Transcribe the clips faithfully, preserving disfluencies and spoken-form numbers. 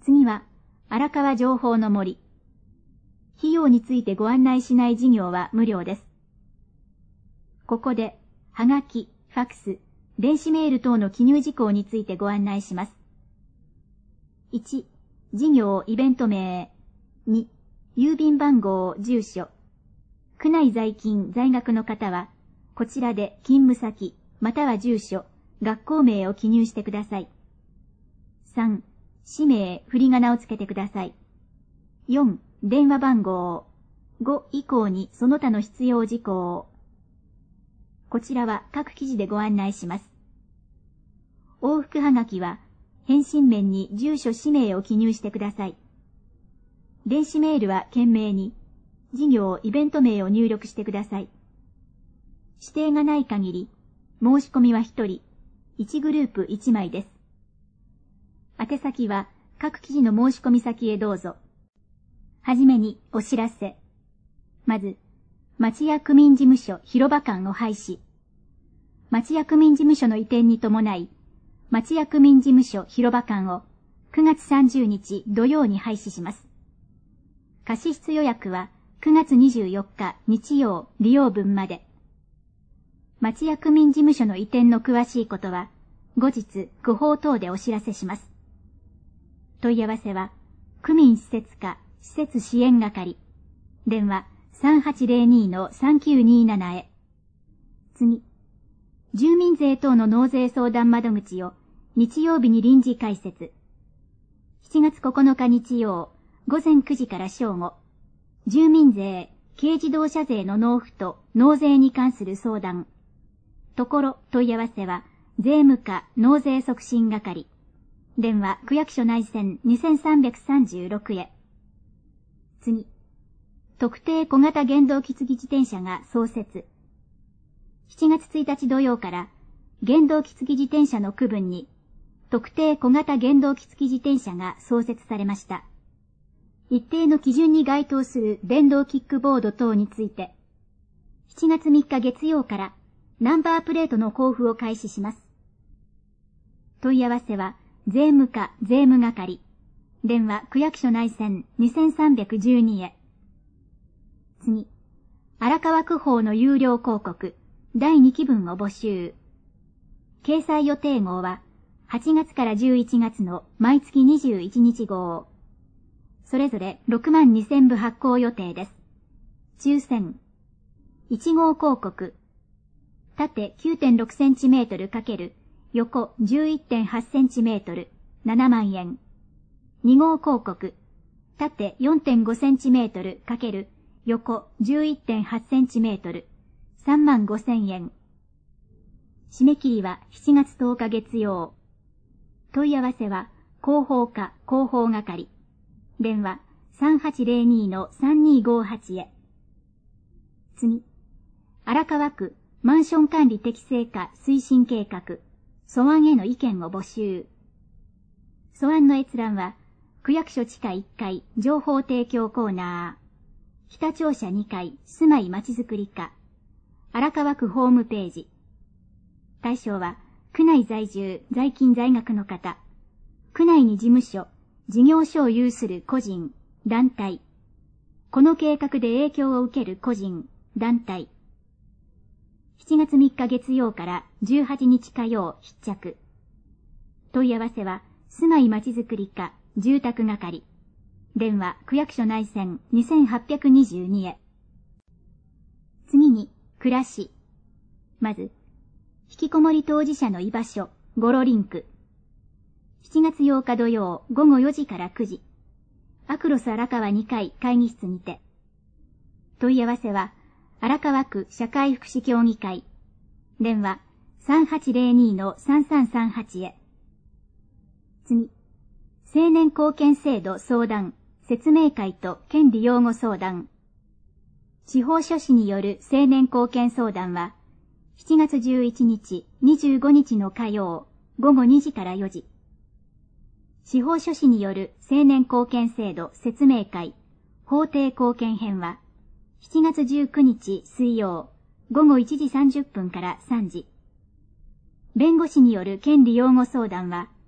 次は、荒川情報の森。費用についてご案内しない事業は無料です。ここで、はがき、ファクス、電子メール等の記入事項についてご案内します。いち、事業イベント名。に、郵便番号、住所。区内在勤在学の方は、こちらで勤務先、または住所、学校名を記入してください。さん、氏名、振り仮名をつけてください。よん、電話番号。ご以降にその他の必要事項。こちらは各記事でご案内します。往復はがきは、返信面に住所氏名を記入してください。電子メールは懸命に、事業イベント名を入力してください。指定がない限り、申し込みはひとり、いちグループいちまいです。宛先は各記事の申し込み先へどうぞ。はじめにお知らせ。まず、町屋区民事務所広場館を廃止。町屋区民事務所の移転に伴い、町屋区民事務所広場館をくがつさんじゅうにち土曜に廃止します。貸室予約はくがつにじゅうよっか日曜利用分まで。町屋区民事務所の移転の詳しいことは、後日ご報等でお知らせします。問い合わせは、区民施設課施設支援係。電話 さんはちゼロに のさんきゅうにーなな へ。次。住民税等の納税相談窓口を日曜日に臨時開設。しちがつここのか日曜、ごぜんくじから正午。住民税、軽自動車税の納付と納税に関する相談。ところ問い合わせは、税務課納税促進係。電話区役所内線にせんさんびゃくさんじゅうろくへ。次。特定小型原動機付き自転車が創設。しちがつついたち土曜から原動機付き自転車の区分に特定小型原動機付き自転車が創設されました。一定の基準に該当する電動キックボード等について、しちがつみっか月曜からナンバープレートの交付を開始します。問い合わせは税務課税務係。電話区役所内線にせんさんびゃくじゅうにへ。次。荒川区報の有料広告だいにきぶんを募集。掲載予定号ははちがつからじゅういちがつの毎月にじゅういちにち号。それぞれろくまんにせんぶ発行予定です。抽選。いち号広告。縦 きゅうてんろくセンチメートル×横 じゅういってんはちセンチメートルななまんえん。に号広告。縦 よんてんごセンチメートル×横 じゅういってんはちセンチメートルさんまんごせんえん。締め切りはしちがつとおか月曜。問い合わせは広報課広報係。電話 さんはちゼロに のさんにーごーはち へ。次。荒川区マンション管理適正化推進計画素案への意見を募集。素案の閲覧は区役所地下いっかい情報提供コーナー、北庁舎にかい住まいまちづくり課、荒川区ホームページ。対象は区内在住在勤在学の方、区内に事務所事業所を有する個人団体、この計画で影響を受ける個人団体。しちがつみっか月曜からじゅうはちにち火曜必着。問い合わせは住まいまちづくり課住宅係。電話区役所内線にせんはっぴゃくにじゅうにへ。次に暮らし。まず引きこもり当事者の居場所ゴロリンク。しちがつようか土曜ごごよじからくじ。アクロス荒川にかい会議室にて。問い合わせは荒川区社会福祉協議会。電話 さんはちゼロに のさんさんさんはちへ。次。青年貢献制度相談、説明会と権利擁護相談。地方書士による青年貢献相談は、しちがつじゅういちにち、にじゅうごにちの火曜、ごごにじからよじ。地方書士による青年貢献制度説明会、法定貢献編は、しちがつじゅうくにち水曜、ごごいちじさんじゅっぷんからさんじ。弁護士による権利擁護相談は、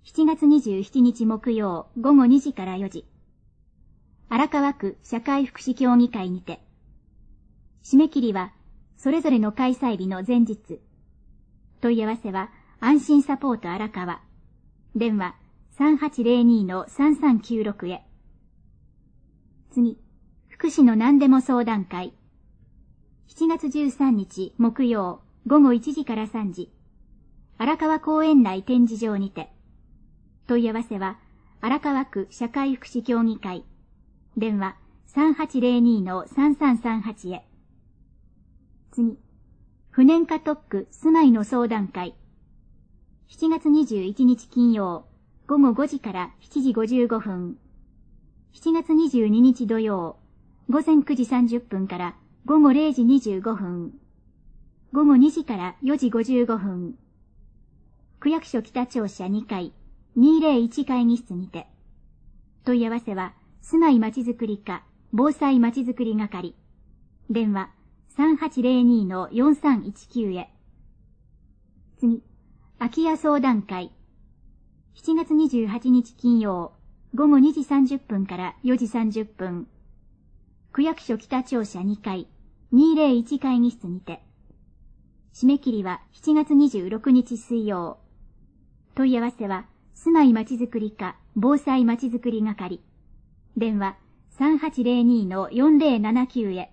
しちがつにじゅうしちにち木曜ごごにじからよじ。荒川区社会福祉協議会にて。締め切りは、それぞれの開催日の前日。問い合わせは、安心サポート荒川。電話 さんはちゼロに のさんさんきゅうろく へ。次、福祉の何でも相談会。しちがつじゅうさんにち木曜ごごいちじからさんじ。荒川公園内展示場にて。問い合わせは、荒川区社会福祉協議会。電話 さんはちゼロに のさんさんさんはち へ。次、不燃化特区住まいの相談会。しちがつにじゅういちにち金曜、ごごごじからしちじごじゅうごふん。しちがつにじゅうににち土曜、ごぜんくじさんじゅっぷんからごごれいじにじゅうごふん。ごごにじからよじごじゅうごふん。区役所北庁舎にかい、にひゃくいち会議室にて。問い合わせは、住まいまちづくり課、防災まちづくり係。電話さんはちゼロに のよんさんいちきゅうへ。次、空き家相談会。しちがつにじゅうはちにち金曜、ごごにじさんじゅっぷんからよじさんじゅっぷん。区役所北庁舎にかい、にひゃくいち会議室にて。締め切りはしちがつにじゅうろくにち水曜。問い合わせは、住まいまちづくり課、防災まちづくり係。電話さんはちゼロに のよんゼロななきゅうへ。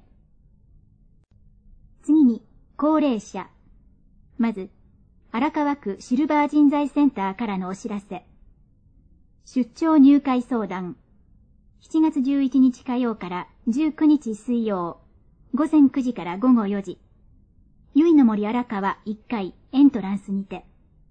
次に、高齢者。まず、荒川区シルバー人材センターからのお知らせ。出張入会相談。しちがつじゅういちにち火曜からじゅうくにち水曜、ごぜんくじからごごよじ。ゆいの森荒川いっかいエントランスにて。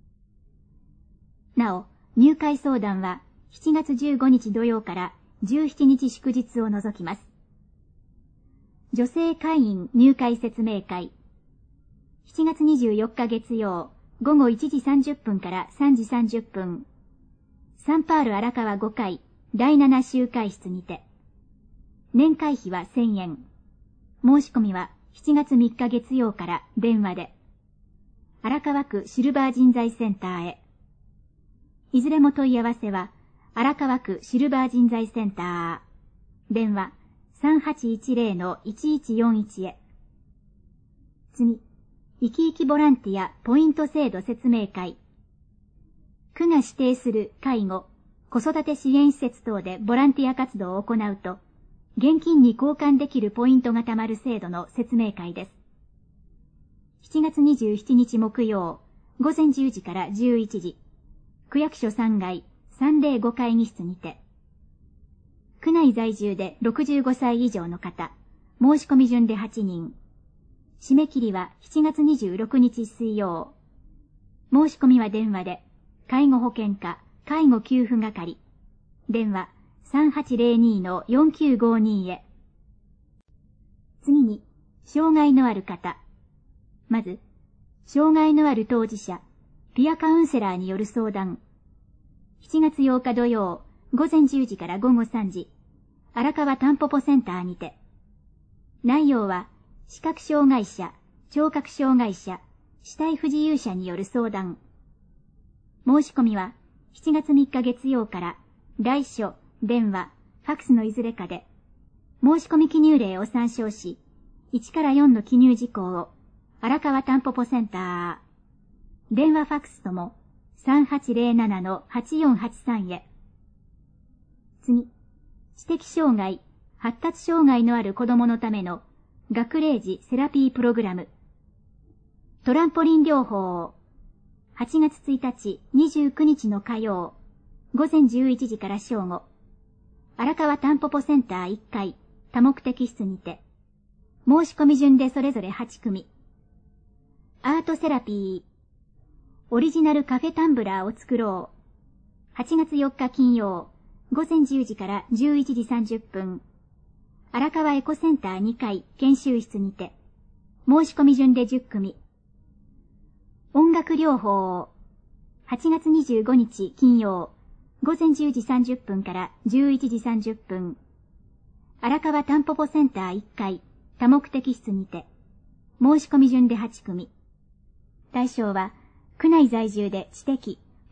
なお、入会相談はしちがつじゅうごにち土曜からじゅうしちにち祝日を除きます。女性会員入会説明会。しちがつにじゅうよっか月曜、ごごいちじさんじゅっぷんからさんじさんじゅっぷん。サンパール荒川ごかい、だいなな集会室にて。年会費はせんえん。申し込みはしちがつみっか月曜から電話で。荒川区シルバー人材センターへ。いずれも問い合わせは、荒川区シルバー人材センター。電話さんはちいちゼロ のいちいちよんいちへ。次、生き生きボランティアポイント制度説明会。区が指定する介護、子育て支援施設等でボランティア活動を行うと、現金に交換できるポイントが貯まる制度の説明会です。しちがつにじゅうしちにち木曜、ごぜんじゅうじからじゅういちじ、区役所さんがいさんぜろご会議室にて。区内在住でろくじゅうごさい以上の方、申し込み順ではちにん。締め切りはしちがつにじゅうろくにち水曜。申し込みは電話で、介護保険課、介護給付係。電話さんはちゼロに のよんきゅうごにへ。次に、障害のある方。まず、障害のある当事者、ピアカウンセラーによる相談。しちがつようか土曜、ごぜんじゅうじからごごさんじ、荒川たんぽぽセンターにて。内容は、視覚障害者、聴覚障害者、肢体不自由者による相談。申し込みは、しちがつみっか月曜から、来所、電話、ファクスのいずれかで、申し込み記入例を参照し、いちからよんの記入事項を、荒川たんぽぽセンター、電話ファクスとも、さんはちゼロなな のはちよんはちさんへ。次、知的障害、発達障害のある子供のための学齢児セラピープログラム。トランポリン療法。はちがつついたち、にじゅうくにちの火曜、ごぜんじゅういちじから正午。荒川たんぽぽセンターいっかい、多目的室にて。申し込み順でそれぞれはちくみ。アートセラピー。オリジナルカフェタンブラーを作ろう。はちがつよっか金曜、ごぜんじゅうじからじゅういちじさんじゅっぷん。荒川エコセンターにかい研修室にて。申し込み順でじゅっくみ。音楽療法。はちがつにじゅうごにち金曜、ごぜんじゅうじさんじゅっぷんからじゅういちじさんじゅっぷん。荒川たんぽぽセンターいっかい多目的室にて。申し込み順ではちくみ。対象は、区内在住で知的、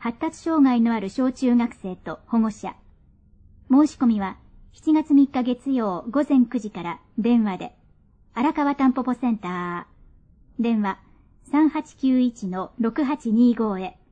発達障害のある小中学生と保護者。申し込みはしちがつみっか月曜午前くじから電話で。荒川たんぽぽセンター。電話 さんはちきゅういちのろくはちにご へ。